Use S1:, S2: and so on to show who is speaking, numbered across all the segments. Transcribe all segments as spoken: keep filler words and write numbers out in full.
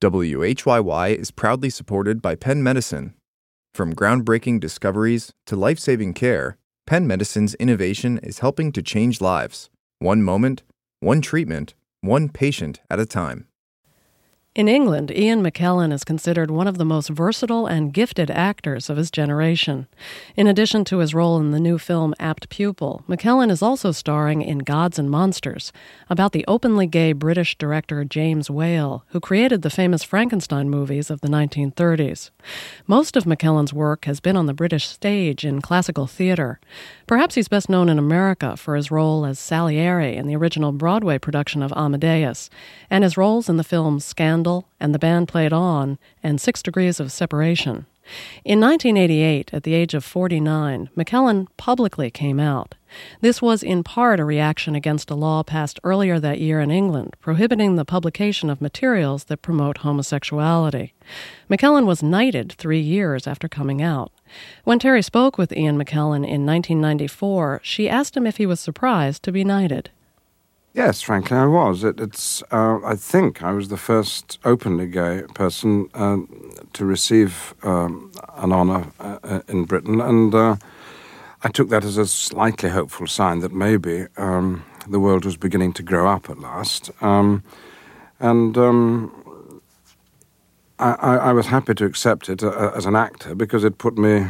S1: W H Y Y is proudly supported by Penn Medicine. From groundbreaking discoveries to life-saving care, Penn Medicine's innovation is helping to change lives, one moment, one treatment, one patient at a time.
S2: In England, Ian McKellen is considered one of the most versatile and gifted actors of his generation. In addition to his role in the new film Apt Pupil, McKellen is also starring in Gods and Monsters, about the openly gay British director James Whale, who created the famous Frankenstein movies of the nineteen thirties. Most of McKellen's work has been on the British stage in classical theater. Perhaps he's best known in America for his role as Salieri in the original Broadway production of Amadeus, and his roles in the films Scandal and The Band Played On, and Six Degrees of Separation. In nineteen eighty-eight, at the age of forty-nine, McKellen publicly came out. This was in part a reaction against a law passed earlier that year in England, prohibiting the publication of materials that promote homosexuality. McKellen was knighted three years after coming out. When Terry spoke with Ian McKellen in nineteen ninety-four, she asked him if he was surprised to be knighted.
S3: Yes, frankly, I was. It, it's. Uh, I think I was the first openly gay person uh, to receive um, an honour uh, in Britain, and uh, I took that as a slightly hopeful sign that maybe um, the world was beginning to grow up at last. Um, and um, I, I, I was happy to accept it uh, as an actor because it put me,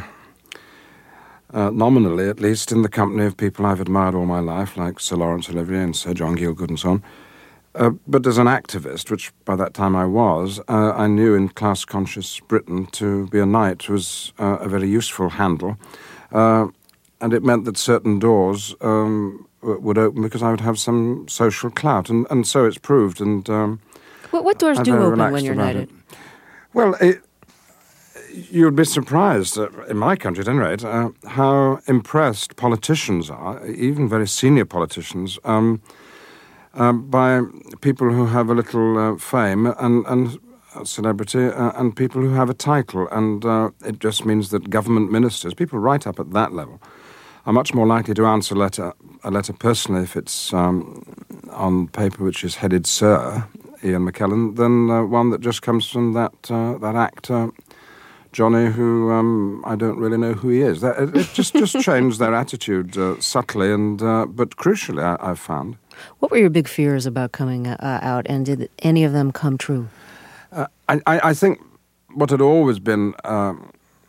S3: Uh, nominally at least, in the company of people I've admired all my life, like Sir Laurence Olivier and Sir John Gielgud and so on. Uh, but as an activist, which by that time I was, uh, I knew in class-conscious Britain to be a knight was uh, a very useful handle. Uh, and it meant that certain doors um, would open because I would have some social clout. And, and so it's proved. And um,
S4: What, what doors
S3: I'm
S4: do
S3: very
S4: open when
S3: relaxed
S4: you're
S3: about
S4: knighted?
S3: it. Well, it... You'd be surprised, uh, in my country at any rate, uh, how impressed politicians are, even very senior politicians, um, uh, by people who have a little uh, fame and, and celebrity uh, and people who have a title. And uh, it just means that government ministers, people right up at that level, are much more likely to answer letter, a letter personally if it's um, on paper which is headed Sir Ian McKellen than uh, one that just comes from that, uh, that actor, Johnny, who um, I don't really know who he is. That, it, it just, just changed their attitude uh, subtly, and uh, but crucially, I, I've found.
S4: What were your big fears about coming uh, out, and did any of them come true?
S3: Uh, I, I think what had always been um,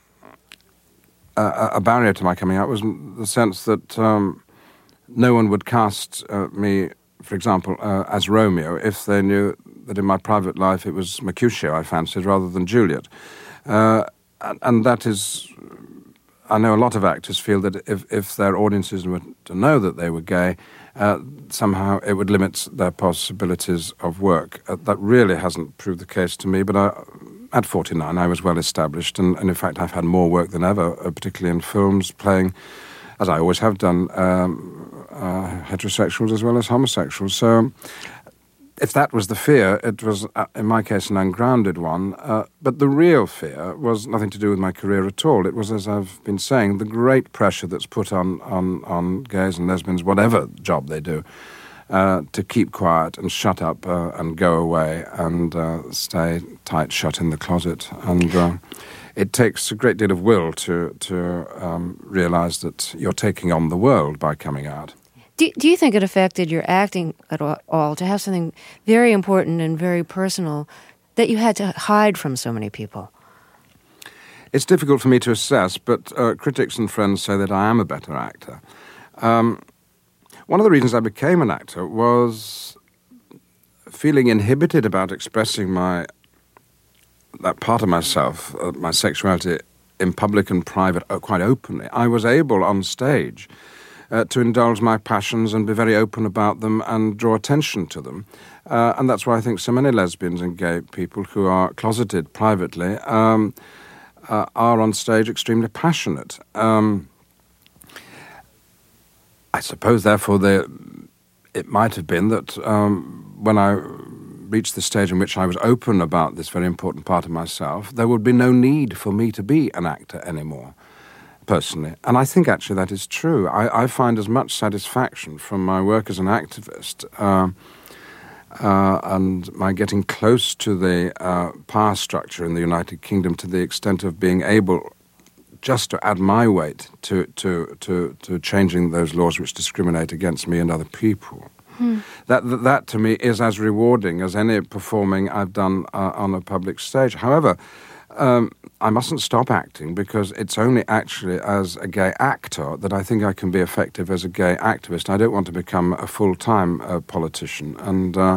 S3: a, a barrier to my coming out was the sense that um, no one would cast uh, me, for example, uh, as Romeo if they knew that in my private life it was Mercutio I fancied rather than Juliet. Uh, and, and that is, I know a lot of actors feel that if, if their audiences were to know that they were gay, uh, somehow it would limit their possibilities of work. Uh, that really hasn't proved the case to me, but I, at forty-nine I was well established, and, and in fact I've had more work than ever, uh, particularly in films, playing, as I always have done, um, uh, heterosexuals as well as homosexuals. So if that was the fear, it was, uh, in my case, an ungrounded one. Uh, but the real fear was nothing to do with my career at all. It was, as I've been saying, the great pressure that's put on, on, on gays and lesbians, whatever job they do, uh, to keep quiet and shut up uh, and go away and uh, stay tight shut in the closet. And uh, it takes a great deal of will to, to um, realize that you're taking on the world by coming out.
S4: Do, do you think it affected your acting at all to have something very important and very personal that you had to hide from so many people?
S3: It's difficult for me to assess, but uh, critics and friends say that I am a better actor. Um, one of the reasons I became an actor was feeling inhibited about expressing my that part of myself, uh, my sexuality, in public and private, uh, quite openly. I was able on stage Uh, to indulge my passions and be very open about them and draw attention to them. Uh, and that's why I think so many lesbians and gay people who are closeted privately um, uh, are on stage extremely passionate. Um, I suppose, therefore, they, it might have been that um, when I reached the stage in which I was open about this very important part of myself, there would be no need for me to be an actor anymore. Personally. And I think actually that is true. I, I find as much satisfaction from my work as an activist uh, uh, and my getting close to the uh, power structure in the United Kingdom to the extent of being able just to add my weight to, to, to, to changing those laws which discriminate against me and other people. Hmm. That, that, that to me is as rewarding as any performing I've done uh, on a public stage. However, um, I mustn't stop acting, because it's only actually as a gay actor that I think I can be effective as a gay activist. I don't want to become a full-time uh, politician. And uh,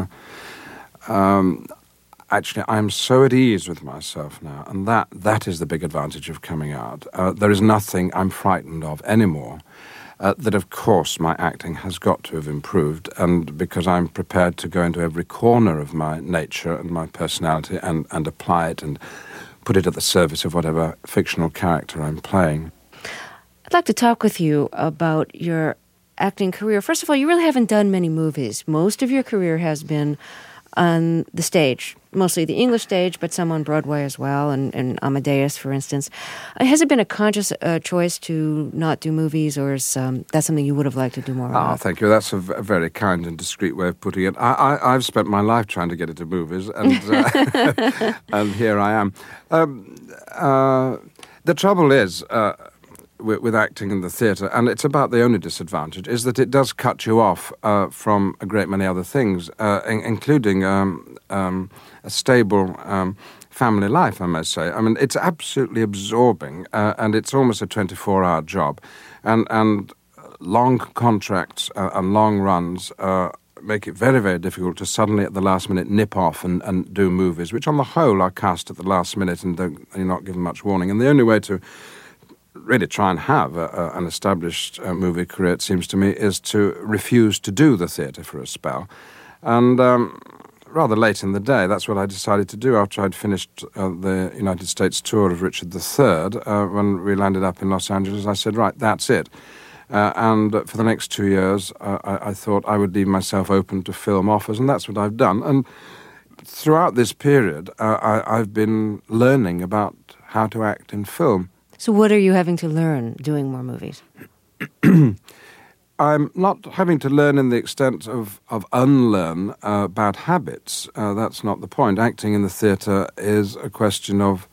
S3: um, actually, I'm so at ease with myself now, and that, that is the big advantage of coming out. Uh, there is nothing I'm frightened of anymore. Uh, that, of course, my acting has got to have improved, and because I'm prepared to go into every corner of my nature and my personality and, and apply it and put it at the service of whatever fictional character I'm playing.
S4: I'd like to talk with you about your acting career. First of all, you really haven't done many movies. Most of your career has been on the stage, mostly the English stage, but some on Broadway as well, and, and Amadeus, for instance. Uh, has it been a conscious uh, choice to not do movies, or is um, that something you would have liked to do more
S3: Ah,
S4: of?
S3: thank you. That's a, v- a very kind and discreet way of putting it. I, I, I've spent my life trying to get into movies, and, uh, and here I am. Um, uh, the trouble is... Uh, With, with acting in the theatre, and it's about the only disadvantage, is that it does cut you off uh, from a great many other things, uh, in, including um, um, a stable um, family life, I must say. I mean, it's absolutely absorbing, uh, and it's almost a twenty-four hour job. And, and long contracts uh, and long runs uh, make it very, very difficult to suddenly at the last minute nip off and, and do movies, which on the whole are cast at the last minute and don't, you're not given much warning. And the only way to really try and have a, a, an established uh, movie career, it seems to me, is to refuse to do the theatre for a spell. And um, rather late in the day, that's what I decided to do after I'd finished uh, the United States tour of Richard the Third. Uh, when we landed up in Los Angeles, I said, right, that's it. Uh, and uh, for the next two years, uh, I, I thought I would leave myself open to film offers, and that's what I've done. And throughout this period, uh, I, I've been learning about how to act in film.
S4: So what are you having to learn doing more movies?
S3: I'm not having to learn in the extent of, of unlearn uh, bad habits. Uh, that's not the point. Acting in the theatre is a question of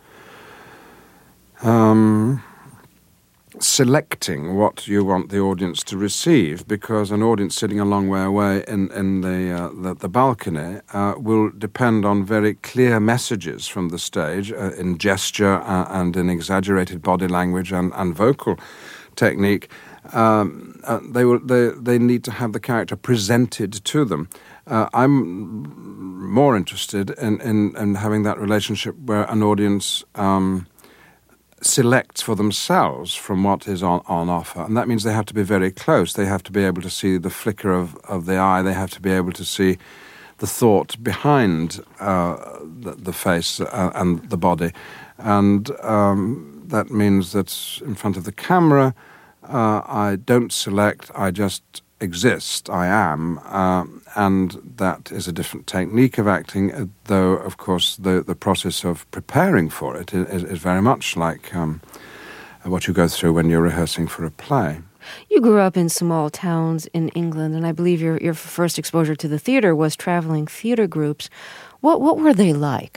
S3: um, selecting what you want the audience to receive, because an audience sitting a long way away in, in the, uh, the, the balcony uh, will depend on very clear messages from the stage uh, in gesture uh, and in exaggerated body language and, and vocal technique. Um, uh, they will. They they need to have the character presented to them. Uh, I'm more interested in, in, in having that relationship where an audience um, selects for themselves from what is on, on offer, and that means they have to be very close. They have to be able to see the flicker of, of the eye. They have to be able to see the thought behind uh, the, the face uh, and the body, and um, that means that in front of the camera, Uh, I don't select, I just exist, I am, uh, and that is a different technique of acting, uh, though, of course, the, the process of preparing for it is, is very much like um, what you go through when you're rehearsing for a play.
S4: You grew up in small towns in England, and I believe your, your first exposure to the theatre was traveling theatre groups. What, what were they like?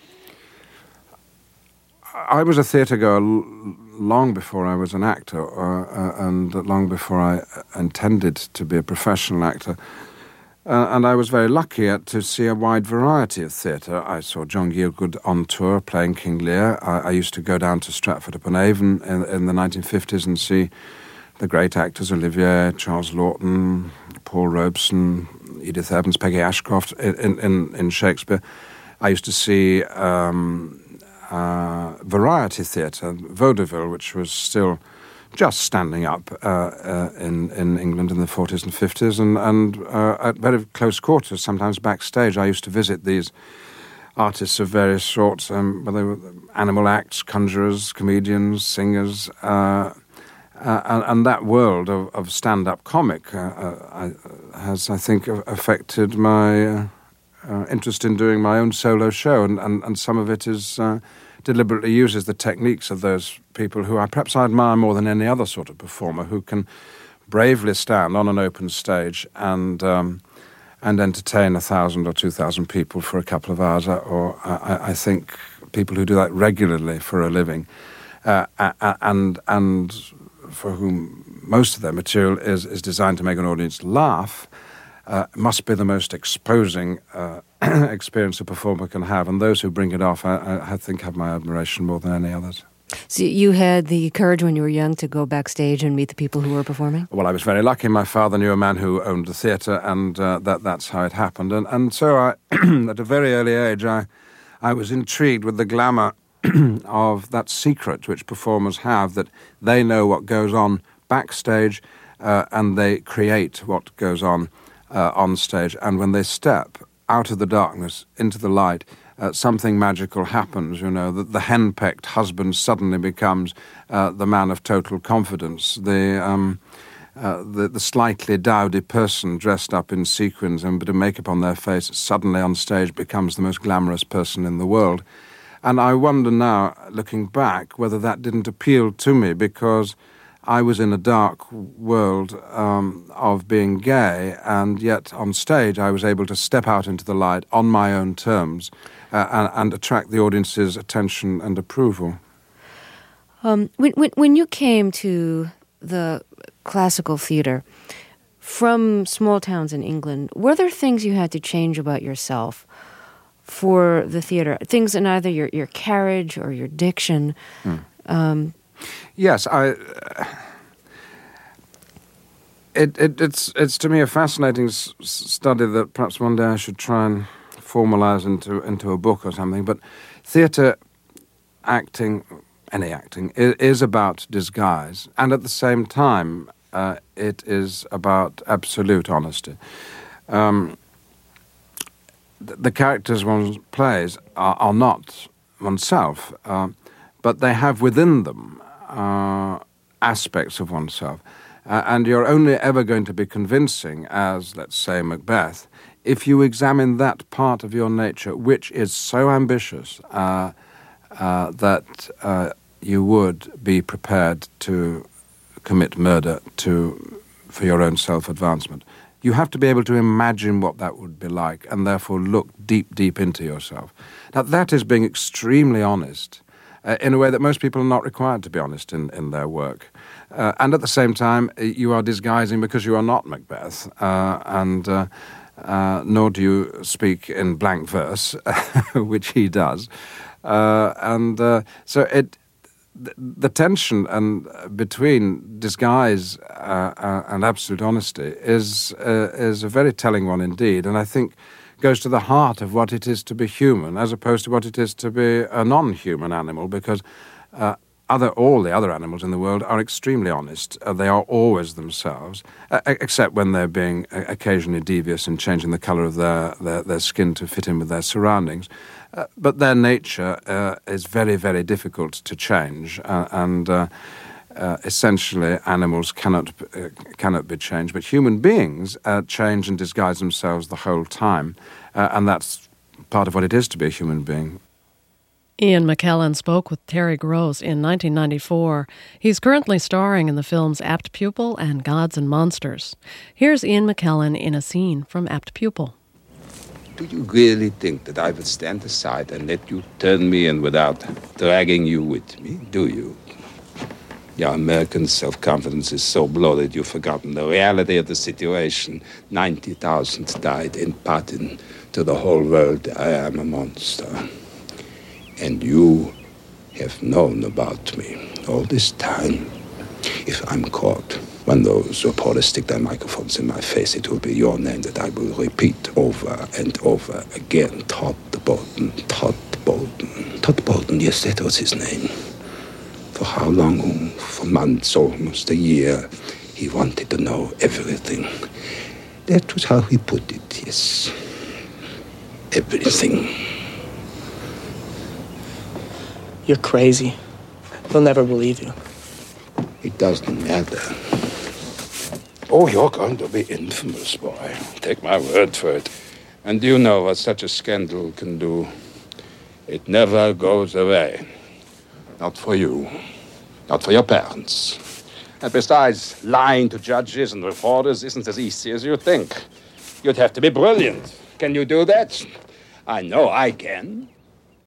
S3: I was a theatre goer long before I was an actor, uh, uh, and long before I intended to be a professional actor. Uh, and I was very lucky at, to see a wide variety of theatre. I saw John Gielgud on tour playing King Lear. I, I used to go down to Stratford-upon-Avon in, in the nineteen fifties and see the great actors, Olivier, Charles Laughton, Paul Robeson, Edith Evans, Peggy Ashcroft in, in, in Shakespeare. I used to see Um, Uh, variety theatre, vaudeville, which was still just standing up uh, uh, in, in England in the forties and fifties, and, and uh, at very close quarters, sometimes backstage, I used to visit these artists of various sorts, um, whether they were animal acts, conjurers, comedians, singers, uh, uh, and, and that world of, of stand-up comic uh, uh, I, has, I think, affected my Uh, Uh, interest in doing my own solo show, and, and, and some of it is uh, deliberately uses the techniques of those people who I perhaps I admire more than any other sort of performer, who can bravely stand on an open stage and um, and entertain a thousand or two thousand people for a couple of hours, or I, I think people who do that regularly for a living, uh, and and for whom most of their material is, is designed to make an audience laugh, uh, must be the most exposing uh, experience a performer can have. And those who bring it off, I, I think, have my admiration more than any others.
S4: So you had the courage when you were young to go backstage and meet the people who were performing?
S3: Well, I was very lucky. My father knew a man who owned the theatre, and uh, that that's how it happened. And and so I, at a very early age, I I was intrigued with the glamour of that secret which performers have, that they know what goes on backstage, uh, and they create what goes on uh, on stage. And when they step out of the darkness into the light, Uh, something magical happens, you know, that the henpecked husband suddenly becomes uh, the man of total confidence. The, um, uh, the the slightly dowdy person dressed up in sequins and a bit of makeup on their face suddenly on stage becomes the most glamorous person in the world. And I wonder now, looking back, whether that didn't appeal to me, because I was in a dark world um, of being gay, and yet on stage I was able to step out into the light on my own terms uh, and, and attract the audience's attention and approval.
S4: Um, when, when, when you came to the classical theatre from small towns in England, were there things you had to change about yourself for the theatre? Things in either your, your carriage or your diction? Hmm. Um,
S3: Yes, I. Uh, it, it it's it's to me a fascinating s- study that perhaps one day I should try and formalize into into a book or something. But theatre acting, any acting, is, is about disguise, and at the same time, uh, it is about absolute honesty. Um, the, the characters one plays are, are not oneself, uh, but they have within them Uh, aspects of oneself. Uh, and you're only ever going to be convincing as, let's say, Macbeth, if you examine that part of your nature which is so ambitious uh, uh, that uh, you would be prepared to commit murder to for your own self-advancement. You have to be able to imagine what that would be like, and therefore look deep, deep into yourself. Now, that is being extremely honest, Uh, in a way that most people are not required to be honest in, in their work. Uh, and at the same time, you are disguising because you are not Macbeth, uh, and uh, uh, nor do you speak in blank verse, which he does. Uh, and uh, so it, th- the tension and between disguise uh, uh, and absolute honesty is uh, is a very telling one indeed, and I think goes to the heart of what it is to be human, as opposed to what it is to be a non-human animal, because uh, other all the other animals in the world are extremely honest. Uh, they are always themselves, uh, except when they're being uh, occasionally devious and changing the colour of their, their, their skin to fit in with their surroundings. Uh, but their nature uh, is very, very difficult to change, uh, and uh, Uh, essentially, animals cannot uh, cannot be changed, but human beings uh, change and disguise themselves the whole time, uh, and that's part of what it is to be a human being.
S2: Ian McKellen spoke with Terry Gross in nineteen ninety-four. He's currently starring in the films Apt Pupil and Gods and Monsters. Here's Ian McKellen in a scene from Apt Pupil.
S5: Do you really think that I would stand aside and let you turn me in without dragging you with me? Do you? Your American self-confidence is so bloated you've forgotten the reality of the situation. ninety thousand died, imparting to the whole world I am a monster. And you have known about me all this time. If I'm caught, when those reporters stick their microphones in my face, it will be your name that I will repeat over and over again. Todd Bolton, Todd Bolton. Todd Bolton, yes, that was his name. For how long? For months, almost a year. He wanted to know everything. That was how he put it, yes. Everything.
S6: You're crazy. They'll never believe you.
S5: It doesn't matter. Oh, you're going to be infamous, boy. Take my word for it. And do you know what such a scandal can do? It never goes away. Not for you. Not for your parents. And besides, lying to judges and reporters isn't as easy as you think. You'd have to be brilliant. Can you do that? I know I can.